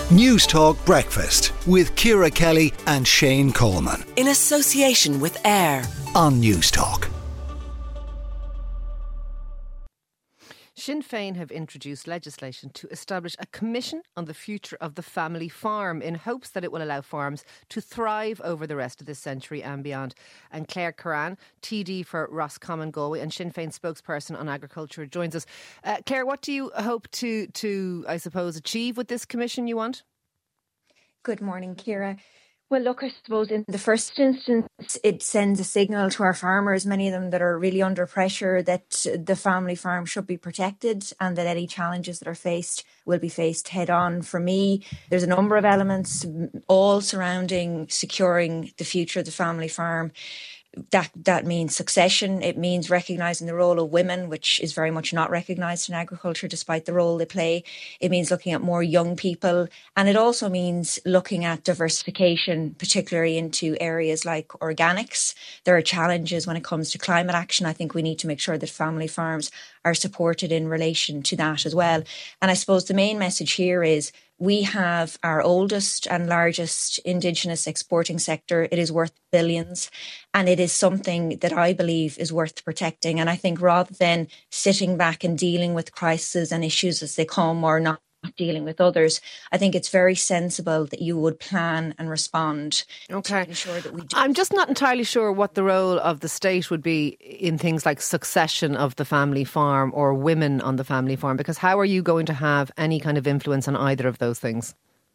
News Talk Breakfast with Ciara Kelly and Shane Coleman. In association with AIR On News Talk. Sinn Féin have introduced legislation to establish a commission on the future of the family farm in hopes that it will allow farms to thrive over the rest of this century and beyond. And Claire Curran, TD for Roscommon Galway and Sinn Féin spokesperson on agriculture, joins us. Claire, what do you hope to, I suppose, achieve with this commission you want? Good morning, Ciara. Well, look, I suppose in the first instance, it sends a signal to our farmers, many of them that are really under pressure, that the family farm should be protected and that any challenges that are faced will be faced head on. For me, there's a number of elements, all surrounding securing the future of the family farm. That means succession. It means recognising the role of women, which is very much not recognised in agriculture despite the role they play. It means looking at more young people. And it also means looking at diversification, particularly into areas like organics. There are challenges when it comes to climate action. I think we need to make sure that family farms are supported in relation to that as well. And I suppose the main message here is we have our oldest and largest Indigenous exporting sector. It is worth billions, and it is something that I believe is worth protecting. And I think rather than sitting back and dealing with crises and issues as they come or not dealing with others, I think it's very sensible that you would plan and respond to ensure that we do. I'm just not entirely sure what the role of the state would be in things like succession of the family farm or women on the family farm, because how are you going to have any kind of influence on either of those things?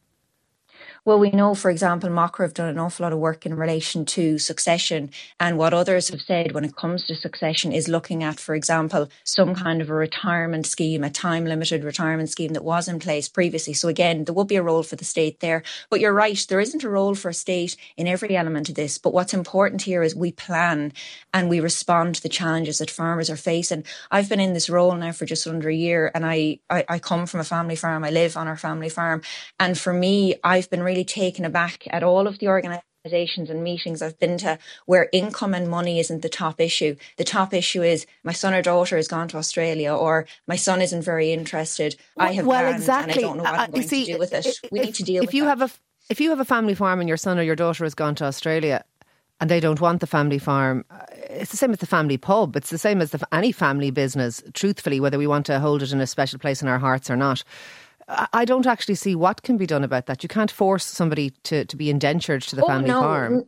Well, we know, for example, Mocker have done an awful lot of work in relation to succession. And what others have said when it comes to succession is looking at, for example, some kind of a retirement scheme, a time-limited retirement scheme that was in place previously. So again, there would be a role for the state there. But you're right, there isn't a role for a state in every element of this. But what's important here is we plan and we respond to the challenges that farmers are facing. I've been in this role now for just under a year, and I come from a family farm. I live on our family farm. And for me, I've been really taken aback at all of the organisations and meetings I've been to where income and money isn't the top issue. The top issue is my son or daughter has gone to Australia, or my son isn't very interested. I have plans exactly. And I don't know what I'm going to do with it. We need to deal with that. If you have a family farm and your son or your daughter has gone to Australia and they don't want the family farm, it's the same as the family pub. It's the same as any family business, truthfully, whether we want to hold it in a special place in our hearts or not. I don't actually see what can be done about that. You can't force somebody to be indentured to the family farm.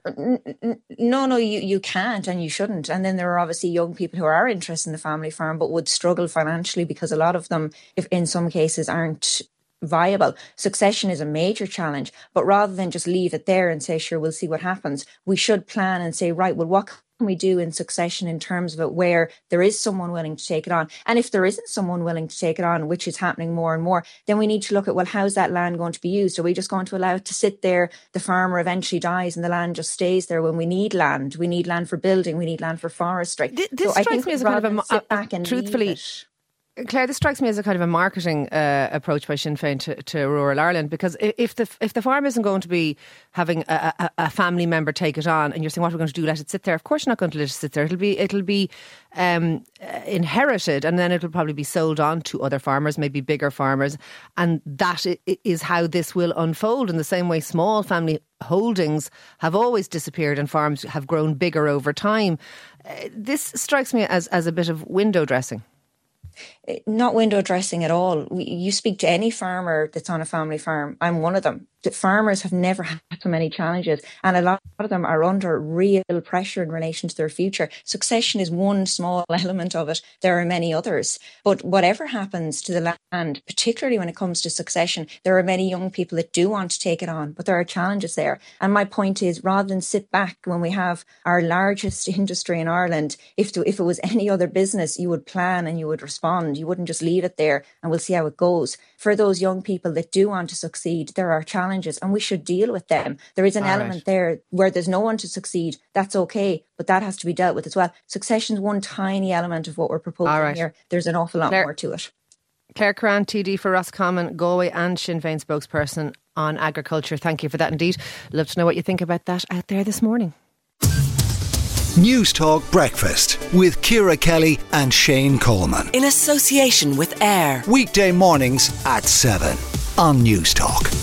No, you can't and you shouldn't. And then there are obviously young people who are interested in the family farm but would struggle financially because a lot of them, if in some cases, aren't viable. Succession is a major challenge. But rather than just leave it there and say, sure, we'll see what happens, we should plan and say, right, well, what can we do in succession in terms of it where there is someone willing to take it on? And if there isn't someone willing to take it on, which is happening more and more, then we need to look at, well, how's that land going to be used? Are we just going to allow it to sit there? The farmer eventually dies and the land just stays there when we need land. We need land for building. We need land for forestry. This strikes me as a kind of a truthfully, Claire, this strikes me as a kind of a marketing approach by Sinn Féin to rural Ireland, because if the farm isn't going to be having a family member take it on, and you're saying, what are we going to do, let it sit there? Of course you're not going to let it sit there. It'll be inherited, and then it'll probably be sold on to other farmers, maybe bigger farmers, and that is how this will unfold. In the same way small family holdings have always disappeared and farms have grown bigger over time. This strikes me as a bit of window dressing. Not window dressing at all. You speak to any farmer that's on a family farm. I'm one of them. The farmers have never had so many challenges, and a lot of them are under real pressure in relation to their future. Succession is one small element of it. There are many others. But whatever happens to the land, particularly when it comes to succession, there are many young people that do want to take it on, but there are challenges there. And my point is, rather than sit back when we have our largest industry in Ireland, if it was any other business, you would plan and you would respond. You wouldn't just leave it there and we'll see how it goes. For those young people that do want to succeed, there are challenges and we should deal with them. There is an element there where there's no one to succeed. That's okay, but that has to be dealt with as well. Succession is one tiny element of what we're proposing here. There's an awful lot more to it. Claire Curran, TD for Roscommon, Galway and Sinn Féin spokesperson on agriculture. Thank you for that indeed. Love to know what you think about that out there this morning. News Talk Breakfast with Ciara Kelly and Shane Coleman. In association with AIR. Weekday mornings at 7 on News Talk.